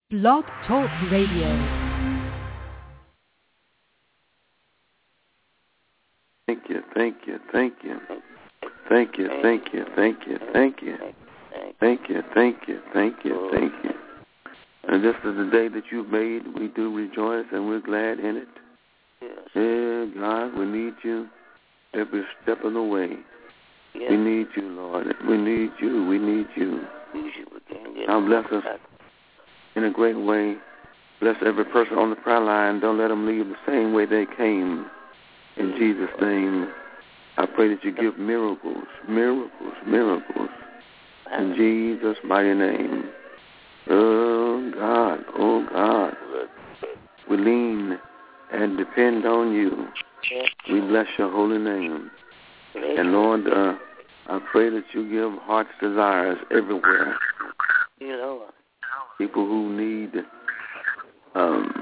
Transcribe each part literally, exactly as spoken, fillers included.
Blog Talk Radio. Thank you, thank you, thank you. Thank you, thank you, thank you, thank you. Thank you, thank you, thank you, thank you. And this is the day that you've made. We do rejoice and we're glad in it. Yeah, God, we need you every step of the way. We need you, Lord. We need you. We need you. Now bless us in a great way. Bless every person on the prayer line. Don't let them leave the same way they came. In Jesus' name, I pray that you give miracles, miracles, miracles. In Jesus' mighty name. Oh, God, oh, God. We lean and depend on you. We bless your holy name. And, Lord, uh, I pray that you give heart's desires everywhere. People who need um,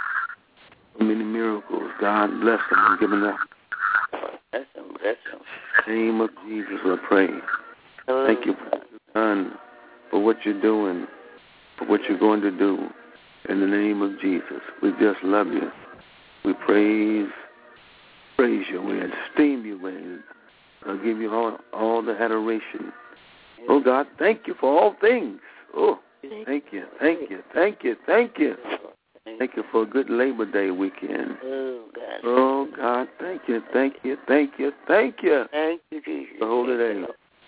many miracles, God bless them and give them that. Bless them, bless them. In the name of Jesus, I pray. Thank you for what you've done, for what you're doing, for what you're going to do. In the name of Jesus, we just love you. We praise, praise you. We esteem you. We I'll give you all, all the adoration. Oh, God, thank you for all things. Oh, thank you, thank you, thank you, thank you. Thank you for a good Labor Day weekend. Oh, God, thank you, thank you, thank you, thank you. Thank you, Jesus. The holy day.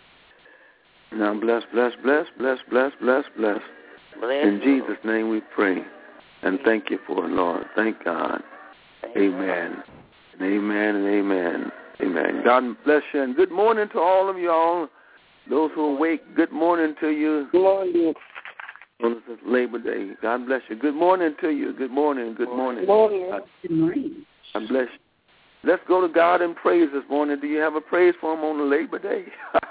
Now bless, bless, bless, bless, bless, bless, bless. In Jesus' name we pray. And thank you for it, Lord. Thank God. Amen. And amen and amen. Amen. God bless you. And good morning to all of y'all. Those who awake, good morning to you. Good morning. On this Labor Day. God bless you. Good morning to you. Good morning. Good morning. Good morning. God, good morning. God bless you. Let's go to God in praise this morning. Do you have a praise for him on the Labor Day?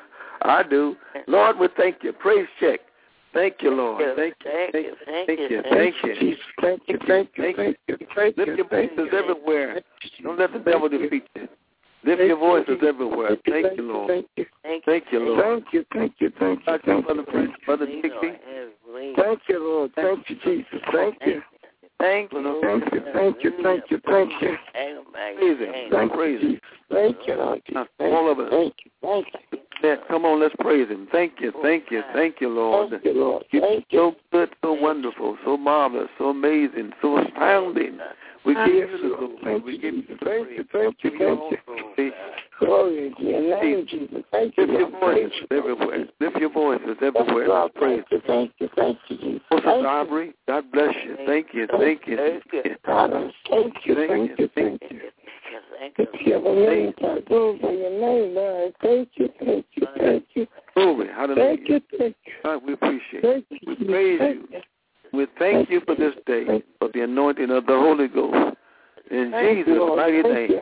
I do. Lord, we thank you. Praise check. Thank you, Lord. Thank you. Thank you. Thank you. Thank you. Thank you. Thank you. Thank you. Thank you. Lift your voices everywhere. Don't let the devil defeat you. Lift your voices everywhere. Thank you, Lord. Thank you. Thank you, Lord. Thank you. Thank you. Thank you. Thank you, Brother Brother Dixie. Thank you, Lord. Thank you, Jesus. Thank you. Thank you. Thank you. Thank you. Thank you. Thank you. Praise him. Praise him. Thank you, Lord. All of us. Thank you. Thank you. Yeah, come on, let's praise him. Thank you, thank you, thank you, Lord. Thank you, Lord. You're Thank so good, so wonderful, so marvelous, so amazing, so astounding. We give you the glory. We give you the praise. Thank you, thank you, thank you. Glory to your name, Jesus. Thank you, Lift your voices everywhere. Lift your voices everywhere. Let's praise him. Thank you, thank you, Jesus. Sister Aubrey, God bless you. Thank you, thank you. Thank you, thank you, thank you, thank you. Thank you for your name, God. Glory for your name, Lord. Thank you, thank you, thank you. Glory, hallelujah. Thank you, thank you. God, we appreciate it. We praise you. We thank you for this day, for the anointing of the Holy Ghost. In Jesus' mighty name.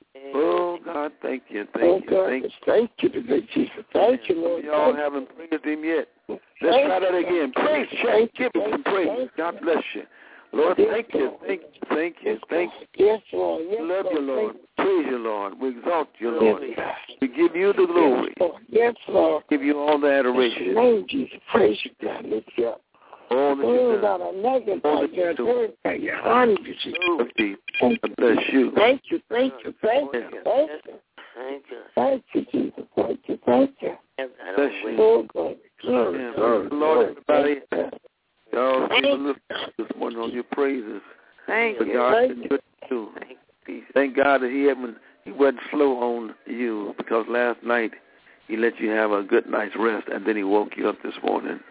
Oh, God, thank you, thank you, thank you. Thank you today, Jesus. Thank you, Lord. Y'all haven't praised him yet. Let's try that again. Praise, check. Give him some praise. God bless you. Lord, thank you, thank you, thank you, thank you. Yes, Lord. Yes, we love you, Lord. Praise you, Lord. We exalt you, Lord. Yes, we give you the glory. Yes, Lord. We give you all the adoration. Name Jesus. Praise you, God. Lift you up. All that you've done. Oh, God, I magnify you. Glorify you. Honor you, Jesus. God bless you. Thank you, thank you, thank you, thank you. Thank you. Thank you, Jesus. Thank you, thank you. Bless you. Oh, God. Glory, yeah, glory, Lord, everybody. Y'all Thank give a lift this morning on your praises. Thank for you. God Thank been good to you. Thank God that he hadn't, he wasn't slow on you, because last night he let you have a good night's rest, and then he woke you up this morning.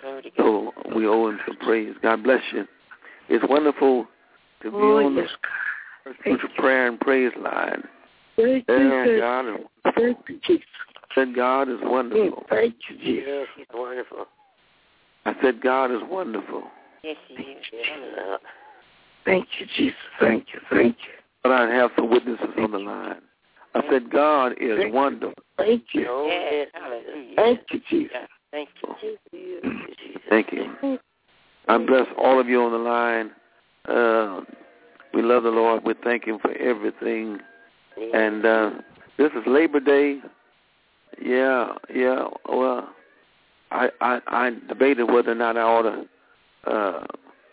So we owe him some praise. God bless you. It's wonderful to be oh, on yes. the spiritual prayer and praise line. Thank you, And God is thank you, Jesus. said God is wonderful. Thank you, Jesus. Yes, he's wonderful. I said God is wonderful. Yes, he is. Yes. Thank you, Jesus. Thank you, thank you. But I have some witnesses on the line. I said God is thank wonderful. Thank you. Oh, yes. Hallelujah. Thank you, Jesus. Thank you. Thank you. I bless all of you on the line. Uh, we love the Lord. We thank him for everything. And uh, this is Labor Day. Yeah, yeah. Well, I, I, I debated whether or not I ought to uh,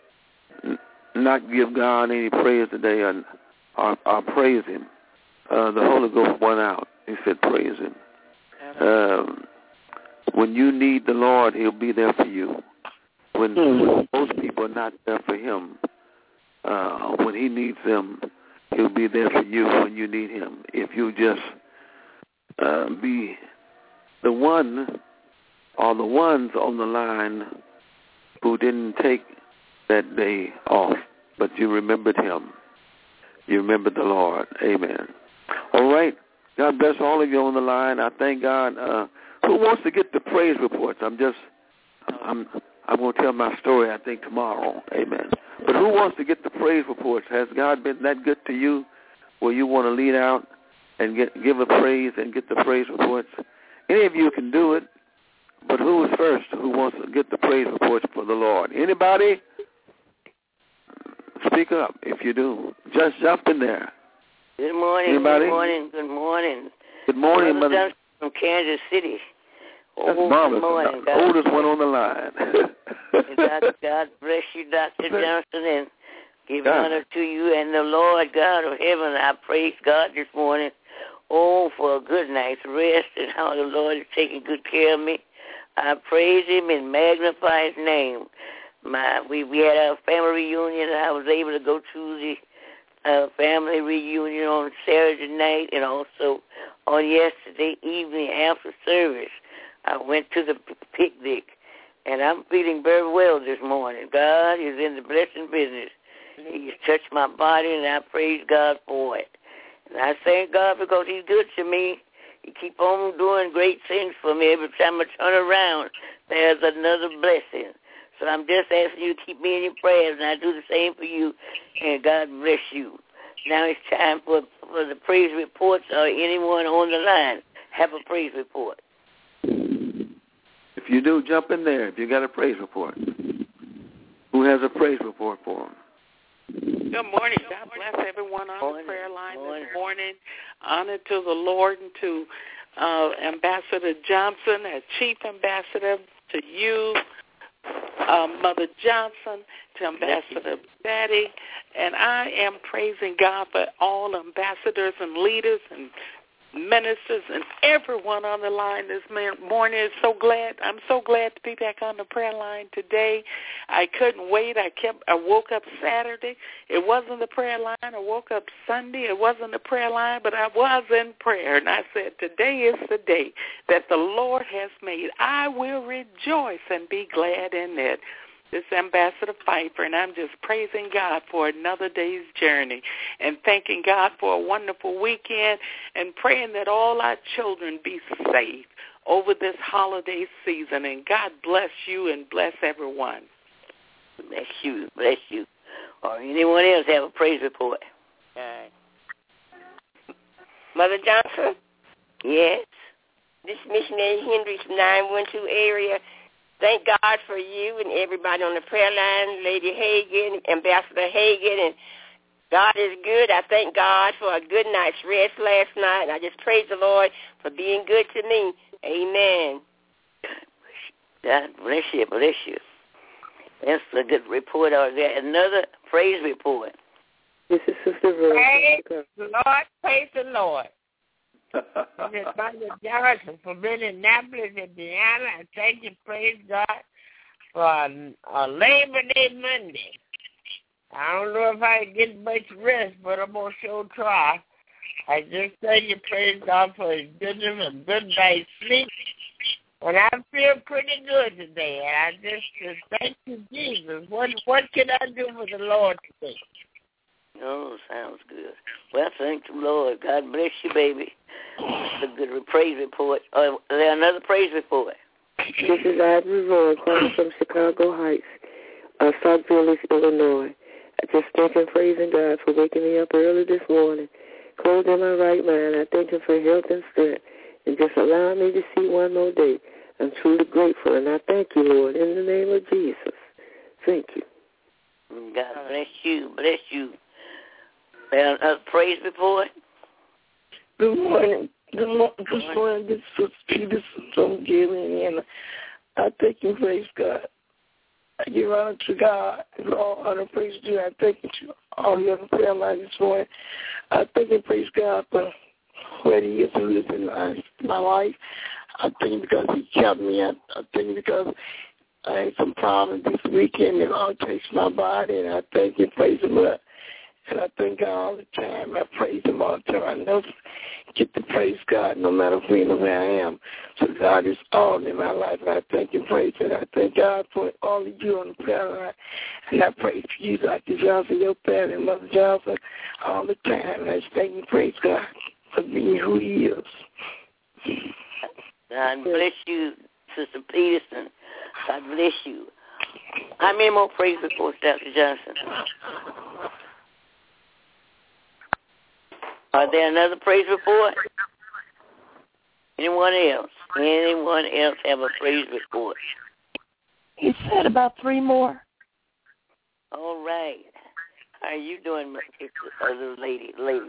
not give God any praise today or, or, or praise him, uh, the Holy Ghost went out. He said, praise him. Um, when you need the Lord, he'll be there for you. When, when most people are not there for him, uh, when he needs them, he'll be there for you when you need him. If you just uh, be the one or the ones on the line who didn't take that day off, but you remembered him. You remembered the Lord. Amen. All right. God bless all of you on the line. I thank God. Uh, who wants to get the praise reports? I'm just, I'm, I'm going to tell my story, I think, tomorrow. Amen. But who wants to get the praise reports? Has God been that good to you where you want to lead out and get, give a praise and get the praise reports? Any of you can do it, but who is first? Who wants to get the praise reports for the Lord? Anybody? Speak up if you do. Just jump in there. Good morning. Anybody? Good morning. Good morning. Good morning, Mother Mother. From Kansas City. That's oh, marvelous. Good morning, the oldest one on the line. God, God bless you, Doctor Johnson, and give God. honor to you and the Lord God of heaven. I praise God this morning, oh, for a good night's rest and how the Lord is taking good care of me. I praise him and magnify his name. My, we, we had our family reunion, and I was able to go to the uh, family reunion on Saturday night and also on yesterday evening after service. I went to the picnic, and I'm feeling very well this morning. God is in the blessing business. He's touched my body, and I praise God for it. And I thank God because he's good to me. He keep on doing great things for me. Every time I turn around, there's another blessing. So I'm just asking you to keep me in your prayers, and I do the same for you, and God bless you. Now it's time for, for the praise reports or anyone on the line have a praise report. If you do, jump in there if you got a praise report. Who has a praise report for them? Good morning. God bless everyone on morning. the prayer line morning. this morning. Honor to the Lord and to uh, Ambassador Johnson, as Chief Ambassador, to you, uh, Mother Johnson, to Ambassador Betty. And I am praising God for all ambassadors and leaders and ministers and everyone on the line this morning. Is so glad. I'm so glad to be back on the prayer line today. I couldn't wait. I kept. I woke up Saturday. It wasn't the prayer line. I woke up Sunday. It wasn't the prayer line, but I was in prayer, and I said, "Today is the day that the Lord has made. I will rejoice and be glad in it." This is Ambassador Pfeiffer, and I'm just praising God for another day's journey and thanking God for a wonderful weekend and praying that all our children be safe over this holiday season. And God bless you and bless everyone. Bless you, bless you. Or anyone else have a praise report? Uh, Mother Johnson? Yes. This is Missionary Hendricks from nine one two area. Thank God for you and everybody on the prayer line, Lady Hagan, Ambassador Hagan, and God is good. I thank God for a good night's rest last night. I just praise the Lord for being good to me. Amen. God bless you, bless you. That's a good report. Or there another praise report? This is Sister Rose. Praise the Lord, praise the Lord. This is Mother Johnson from Indianapolis, Indiana. I thank you, praise God, for a, a Labor Day Monday. I don't know if I get much rest, but I'm going to sure try. I just thank you, praise God, for his goodness and good night's sleep. And I feel pretty good today. And I just, just thank you, Jesus. What, what can I do for the Lord today? Oh, sounds good. Well, thank the Lord. God bless you, baby. That's a good praise report. Uh, is there another praise report? This is Ivory Roy calling from Chicago Heights, uh, South Village, Illinois. I just thank and praising God for waking me up early this morning, clothed in my right mind. I thank him for health and strength and just allowing me to see one more day. I'm truly grateful, and I thank you, Lord, in the name of Jesus. Thank you. God bless you. Bless you. Well, a praise report? Good morning. Good, mo- good morning. This is Peterson from Gillian. I thank and praise God. I give honor to God and all honor and praise to you. I thank you to all the other prayer line this morning. I thank and praise God for what He is in this in my life. I thank Him because He kept me. I, I thank Him because I had some problems this weekend and all takes my body, and I thank and praise Him. And I thank God all the time. I praise Him all the time. I never get to praise God no matter when or where I am. So God is all in my life, and I thank and praise Him. I thank God for all of you on the prayer line. And I praise for you, Doctor Johnson, your family, Mother Johnson, all the time. And I just thank and praise God for being who He is. God bless you, Sister Peterson. God bless you. How many more praise reports, Doctor Johnson? Are there another praise report? Anyone else? Anyone else have a praise report? He said about three more. All right. How are you doing, other lady? lady?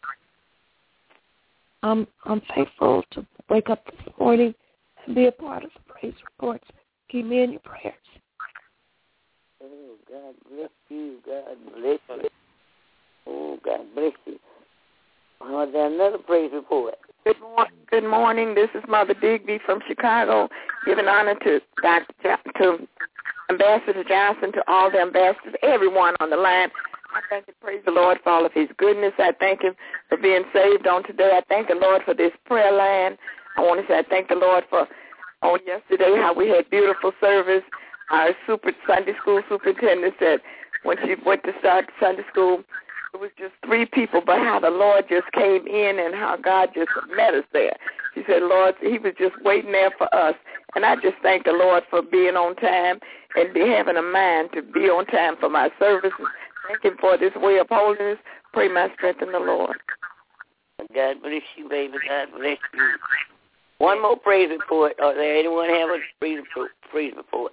I'm I'm thankful to wake up this morning and be a part of the praise reports. Keep me in your prayers. Oh, God bless you. God bless you. Oh, God bless you. Oh, there's another praise report. Good, mor- good morning. This is Mother Digby from Chicago, giving honor to Doctor Jo- to Ambassador Johnson, to all the ambassadors, everyone on the line. I thank and praise the Lord for all of His goodness. I thank Him for being saved on today. I thank the Lord for this prayer line. I want to say I thank the Lord for on yesterday how we had beautiful service. Our super Sunday school superintendent said when she went to start Sunday school, it was just three people, but how the Lord just came in and how God just met us there. She said, Lord, He was just waiting there for us. And I just thank the Lord for being on time and be having a mind to be on time for my services. Thank Him for this way of holiness. Pray my strength in the Lord. God bless you, baby. God bless you. One more praise report. Are there anyone have a praise report? Praise report?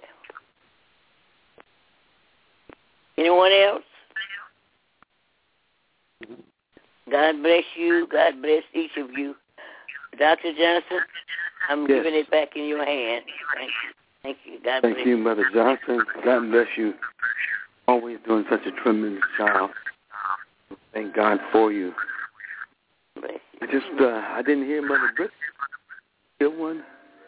Anyone else? God bless you. God bless each of you. Doctor Johnson, I'm yes. giving it back in your hands. Thank you. Thank you. God Thank bless you, Mother Johnson. God bless you. Always doing such a tremendous job. Thank God for you. Bless you. I just, uh, I didn't hear Mother Britt. Good one.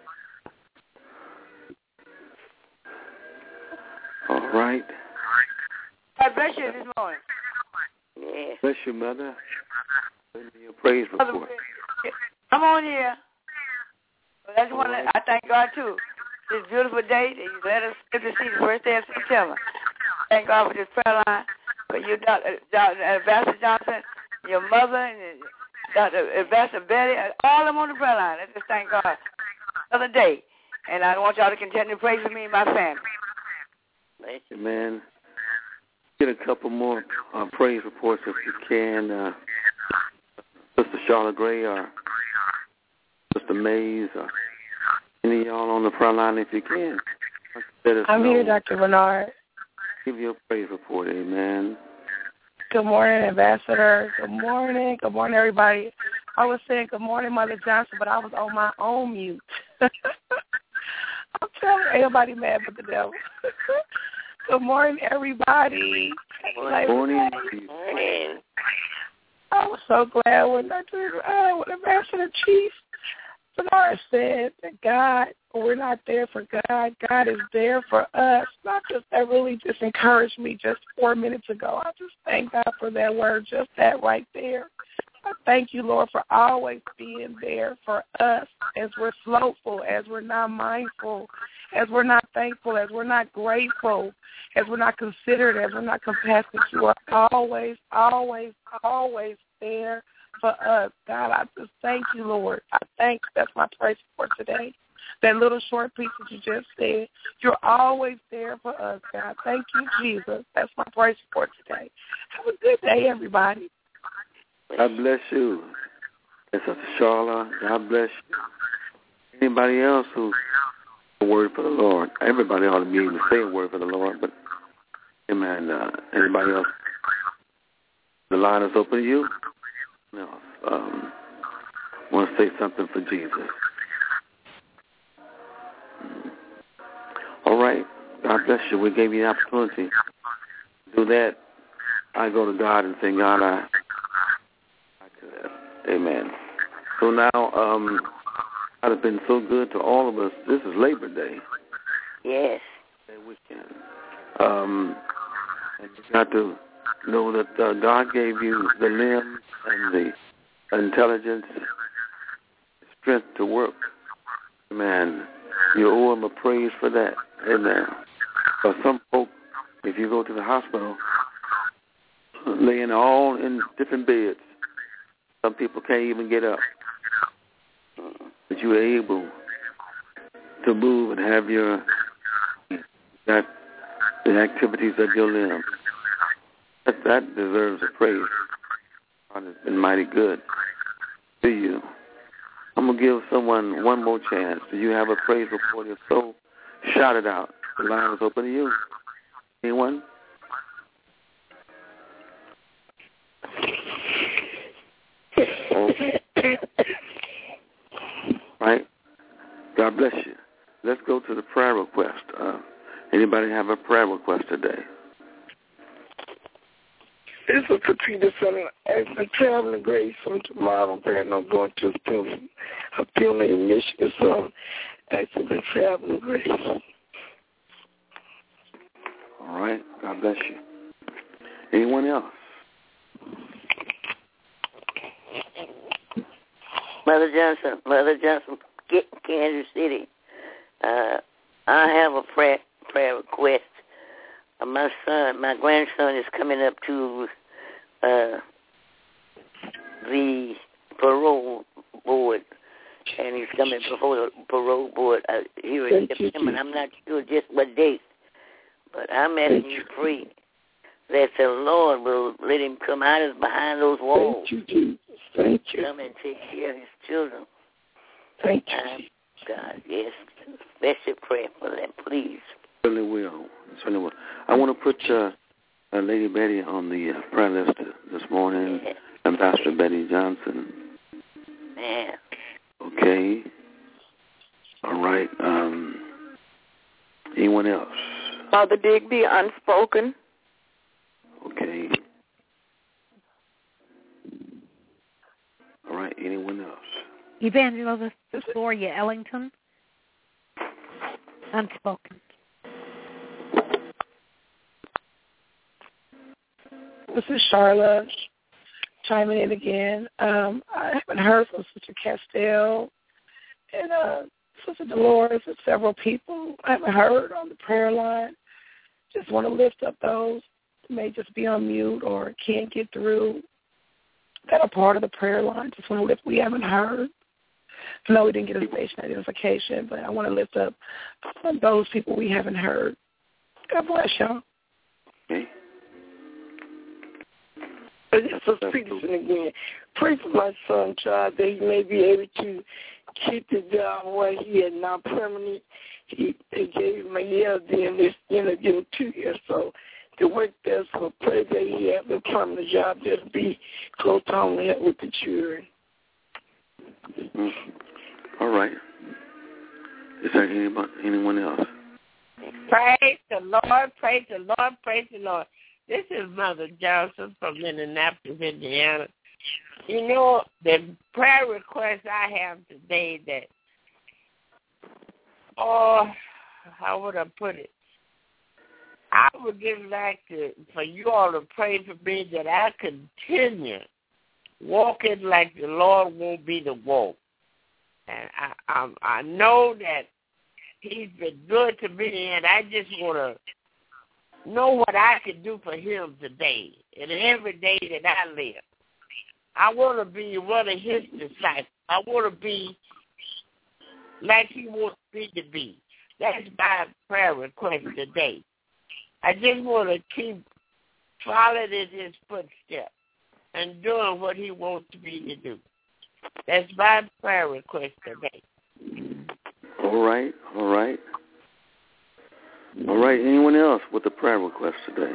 All right. God bless you this morning. Yes. Bless you, Mother. Send me your praise report. I'm on here. Well, that's one. I thank God too. This beautiful day that you let us get to see the first day of September. Thank God for this prayer line, for you, Doctor Ambassador Johnson, your mother, and Doctor Ambassador Betty, and all of them on the prayer line. I just thank God another day, and I want y'all to continue to pray for me and my family. Amen. Get a couple more uh, praise reports if you can. Uh, Sister Charlotte Gray or Sister Mays or any of y'all on the front line if you can. I'm know. here, Doctor Bernard. Give you a praise report, amen. Good morning, Ambassador. Good morning. Good morning, everybody. I was saying good morning, Mother Johnson, but I was on my own mute. I'm telling you, ain't nobody mad but the devil. Good morning, everybody. Good morning. Good morning. I was so glad when Doctor Uh, when Ambassador Chief Bernard said that God, we're not there for God. God is there for us. Not just that really just encouraged me just four minutes ago. I just thank God for that word, just that right there. I thank you, Lord, for always being there for us as we're slothful, as we're not mindful, as we're not thankful, as we're not grateful, as we're not considerate, as we're not compassionate. You are always, always, always there for us. God, I just thank you, Lord. I thank you. That's my praise for today. That little short piece that you just said. You're always there for us, God. Thank you, Jesus. That's my praise for today. Have a good day, everybody. God bless you. That's Sister Charlotte. God bless you. Anybody else who a word for the Lord? Everybody ought to be able to say a word for the Lord, but amen. Uh, anybody else? The line is open to you. No. Um, want to say something for Jesus. All right. God God bless you. We gave you the opportunity to do that. I go to God and say, God, I, I could. Amen. So now, um, God has been so good to all of us. This is Labor Day. Yes. That weekend. Um, and you got to know that uh, God gave you the limbs and the intelligence, the strength to work. Amen. You owe Him a praise for that. Amen. For some folk, if you go to the hospital, laying all in different beds, some people can't even get up. But you are able to move and have your that the activities of your limbs. That, that deserves a praise. God has been mighty good to you. I'm going to give someone one more chance. Do you have a praise report? If so, shout it out. The line is open to you. Anyone? Right? God bless you. Let's go to the prayer request. Uh, anybody have a prayer request today? This is Katrina Center. Asking traveling grace from tomorrow. Planning on going to a funeral in Michigan, so I'm asking for traveling grace. All right. God bless you. Anyone else? Mother Johnson, Mother Johnson, Kansas City. Uh, I have a prayer prayer request. Uh, my son, my grandson is coming up to uh, the parole board, and he's coming before the parole board uh, here in September. And I'm not sure just what date, but I'm asking you to pray that the Lord will let him come out of behind those walls. Thank you, Jesus. Thank you. Come and take care of his children. Thank you. Um, God, yes. Special prayer for them, please. Certainly will. Certainly will. I want to put uh, uh, Lady Betty on the uh, prayer list this morning. Yeah. Ambassador Betty Johnson. Yeah. Okay. All right. Um, anyone else? Father Digby, unspoken. Okay. All right. Anyone else? Evangelist Gloria Ellington. Unspoken. This is Charlotte chiming in again. Um, I haven't heard from Sister Castile and uh, Sister Dolores and several people I haven't heard on the prayer line. Just want to lift up those who may just be on mute or can't get through that are part of the prayer line. Just want to lift. We haven't heard. I know we didn't get a station identification, but I want to lift up those people we haven't heard. God bless y'all. Okay. This is Peterson again. Pray for my son, child, that he may be able to keep the job where he had now permanent. He they gave him a year, then this you know give him two years. So the work there, so pray that he have a permanent job, just be close to home and help with the children. Mm. All right. Is there anybody, anyone else? Praise the Lord, praise the Lord, praise the Lord. This is Mother Johnson from Indianapolis, Indiana. You know, the prayer request I have today that, oh, how would I put it? I would just like to, for you all to pray for me that I continue walking like the Lord won't be the walk. And I, I, I know that he's been good to me, and I just want to know what I can do for him today and every day that I live. I want to be one of his disciples. I want to be like he wants me to be. That's my prayer request today. I just want to keep following in his footsteps and doing what he wants me to do. That's my prayer request today. All right, all right. All right, anyone else with a prayer request today?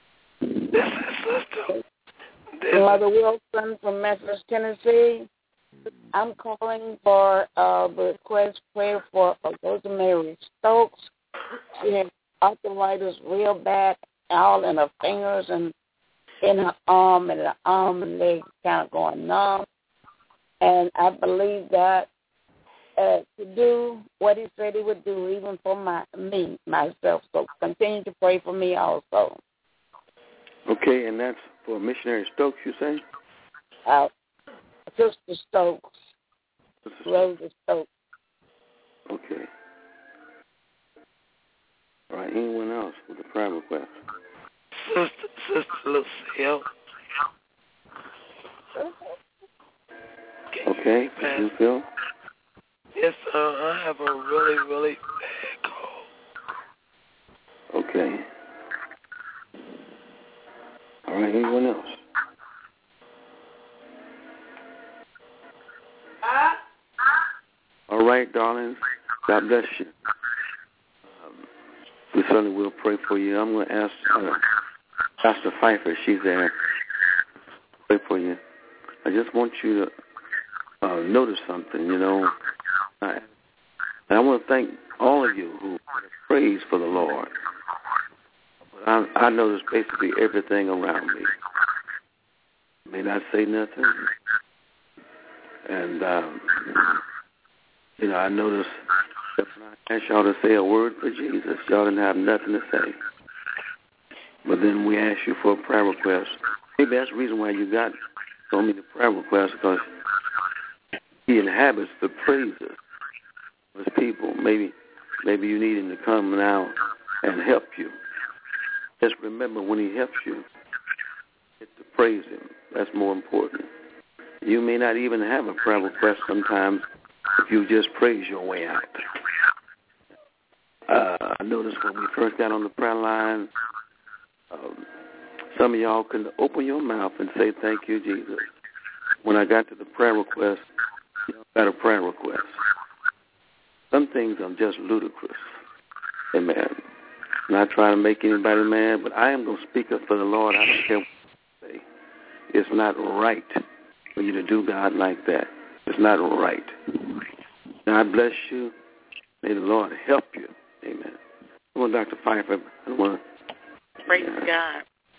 Mother Wilson from Memphis, Tennessee. I'm calling for a request prayer for Rosemary Stokes. She has arthritis real bad, all in her fingers and in her arm, and her arm and leg kind of going numb. And I believe that uh, to do what he said he would do, even for my me, myself. So continue to pray for me also. Okay, and that's for Missionary Stokes, you say? Uh, Sister Stokes. Sister Rosa Stokes. Okay. All right, anyone else with a prayer request? Sister, Sister Lucille. Okay, Lucille? Yes, uh, I have a really, really bad cold. Okay. All right, anyone else? Uh, All right, darlings. God bless you. Um, we certainly will pray for you. I'm going to ask uh, Pastor Pfeiffer, she's there, pray for you. I just want you to uh, notice something, you know. I, and I want to thank all of you who praise for the Lord. I, I notice basically everything around me. May not say nothing. And, um, you know, I notice that when I asked y'all to say a word for Jesus, y'all didn't have nothing to say. But then we asked you for a prayer request. Maybe that's the reason why you got so many prayer requests, because he inhabits the praises of his people. Maybe maybe you need him to come now and help you. Just remember, when he helps you, it's to praise him. That's more important. You may not even have a prayer request sometimes if you just praise your way out. Uh, I noticed when we first got on the prayer line, um, some of y'all can open your mouth and say, thank you, Jesus. When I got to the prayer request, you got a prayer request. Some things are just ludicrous. Amen. Not trying to make anybody mad, but I am going to speak up for the Lord. I don't care what you say. It's not right for you to do God like that. It's not right. God bless you. May the Lord help you. Amen. I want Doctor Pfeiffer. I want to... Praise yeah. God.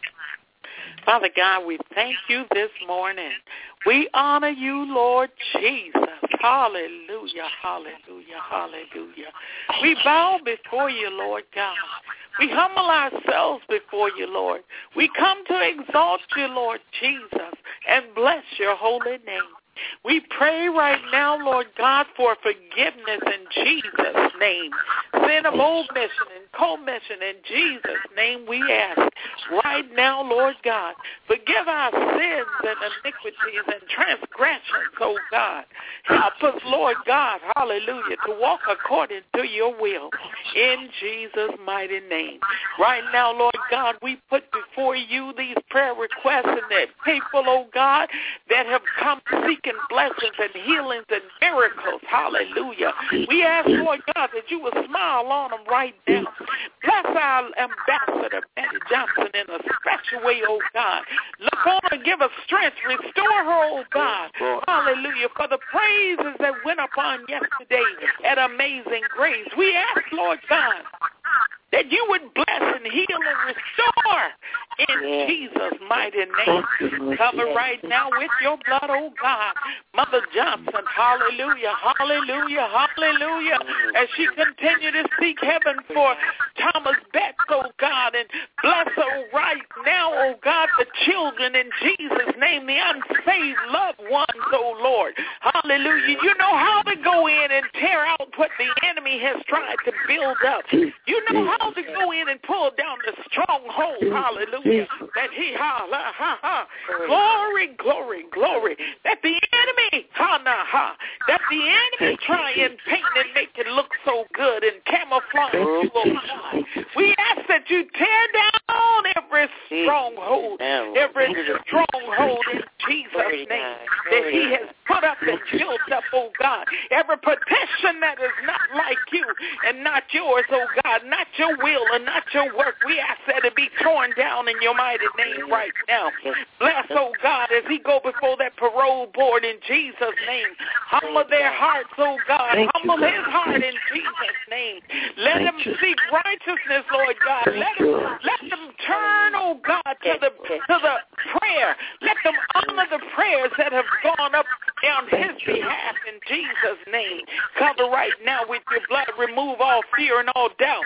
Father God, we thank you this morning. We honor you, Lord Jesus. Hallelujah, hallelujah, hallelujah. We bow before you, Lord God. We humble ourselves before you, Lord. We come to exalt you, Lord Jesus, and bless your holy name. We pray right now, Lord God, for forgiveness in Jesus' name. Sin of omission and commission in Jesus' name we ask. Right now, Lord God, forgive our sins and iniquities and transgressions, oh God. Help us, Lord God, hallelujah, to walk according to your will in Jesus' mighty name. Right now, Lord God, we put before you these prayer requests and the people, oh God, that have come seeking blessings and healings and miracles. Hallelujah. We ask, Lord God, that you will smile on them right now. Bless our ambassador, Betty Johnson, in a special way, oh God. Look on her and give her strength. Restore her, oh God. Hallelujah. For the praises that went upon yesterday at Amazing Grace. We ask, Lord God, that you would bless and heal and restore in Jesus' mighty name. Cover right now with your blood, oh God. Mother Johnson, hallelujah, hallelujah, hallelujah. As she continue to seek heaven for Thomas Betts, oh God, and bless her right now, oh God, the children in Jesus' name, the unsaved loved ones, oh Lord. Hallelujah. You know how to go in and tear out what the enemy has tried to build up. You know how to go in and pull down the stronghold, hallelujah, that he, ha, ha, ha, ha, glory, glory, glory, that the enemy, ha, na, ha, that the enemy try and paint and make it look so good and camouflage you, oh God. We ask that you tear down every stronghold, every stronghold in Jesus' name that he has put up and built up, oh God. Every petition that is not like you and not yours, oh God, not your will and not your work, we ask that it be torn down in your mighty name right now. Bless, oh God, as he go before that parole board in Jesus' name. Humble their hearts, oh God. Thank Humble you, his heart in Jesus' name. Let Thank them you. seek righteousness, Lord God. Thank Let you. them, let them turn, oh God, to the to the prayer. Let them honor the prayers that have gone up on his behalf in Jesus' name. Cover right now with your blood. Remove all fear and all doubt.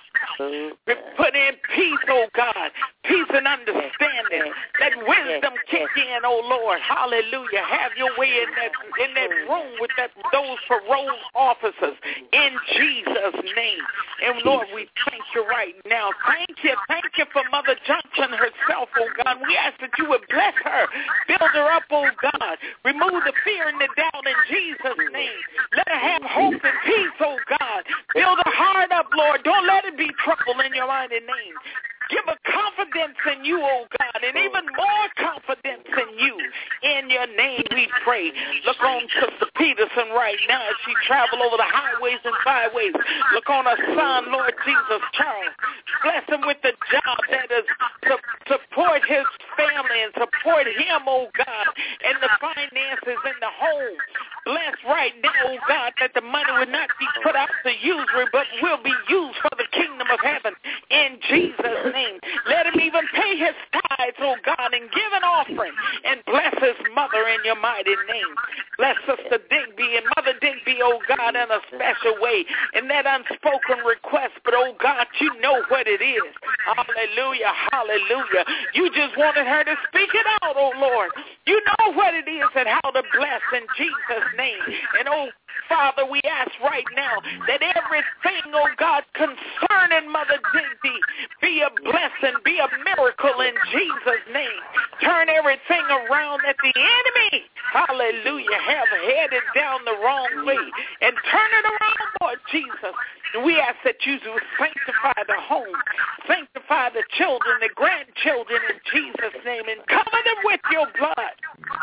Put in peace, oh God, peace and understanding. Let wisdom kick in, oh Lord. Hallelujah. Have your way in that in that room with that those parole officers in Jesus' name. And Lord, we thank you right now. Thank you. Thank you for Mother Johnson herself, oh God. We ask that you would bless her. Build her up, oh God. Remove the fear and the doubt in Jesus' name. Let her have hope and peace, oh God. Build her heart up, Lord. Don't let it be trouble in your mighty name. Give her confidence in you, oh God, and even more confidence in you. In your name we pray. Look on Sister Peterson right now as she travel over the highways and byways. Look on her son, Lord Jesus Charles. Bless him with the job that is to support his family and support him, oh God, and the finances in the home. Bless right now, oh God, that the money will not be put out to usury, but will be used for the kingdom of heaven. In Jesus' name. Let him even pay his tithes, oh God, and give an offering. And bless his mother in your mighty name. Bless Sister Digby and Mother Digby, oh God, in a special way. In that unspoken request, but oh God, you know what it is. Hallelujah, hallelujah. You just wanted her to speak it out, oh Lord. You know what it is and how to bless in Jesus' name. And oh Father, we ask right now that everything, oh God, concerning Mother Digby be a blessing, be a miracle in Jesus' name. Turn everything around that the enemy, hallelujah, have headed down the wrong way and turn it around, Lord Jesus. And we ask that you will sanctify the home, sanctify the children, the grandchildren in Jesus' name, and cover them with your blood.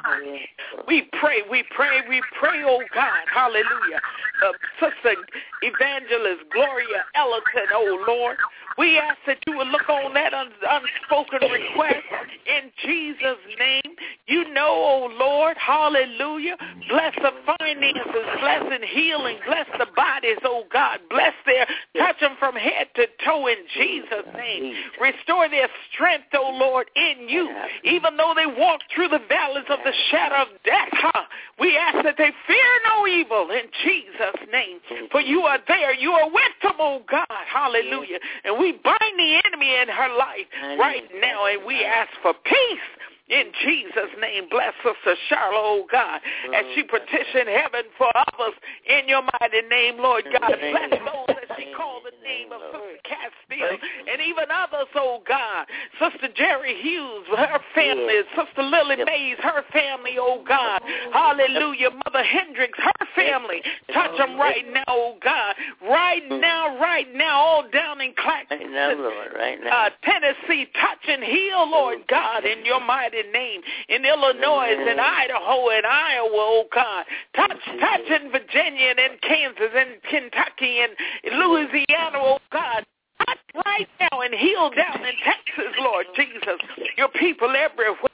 We pray, we pray, we pray, oh God, hallelujah. Uh, Sister Evangelist Gloria Ellington, oh Lord, we ask that you would look on that un- unspoken request in Jesus' name. You know, oh Lord, hallelujah. Bless the finances, bless and healing, bless the bodies, oh God. Bless their, touch them from head to toe in Jesus' name. Restore their strength, oh Lord, in you. Even though they walk through the valleys of the shadow of death, huh? We ask that they fear no evil in Jesus' name. For you are there. You are with them, oh God. Hallelujah. And we bind the enemy in her life right now, and we ask for peace. In Jesus' name, bless Sister Charlotte, oh God, as she petitioned heaven for others in your mighty name, Lord God. Bless those that she called the name of Sister Castile and even others, oh God. Sister Jerry Hughes, her family, Sister Lily Mays, her family, oh God. Hallelujah. Mother Hendricks, her family. Touch them right now, oh God. Right now, right now, all down in Clacton, uh, Tennessee. Touch and heal, Lord God, in your mighty name, in Illinois and Idaho and Iowa, oh God. Touch, touch in Virginia and in Kansas and Kentucky and Louisiana, oh God. Touch right now and heal down in Texas, Lord Jesus. Your people everywhere.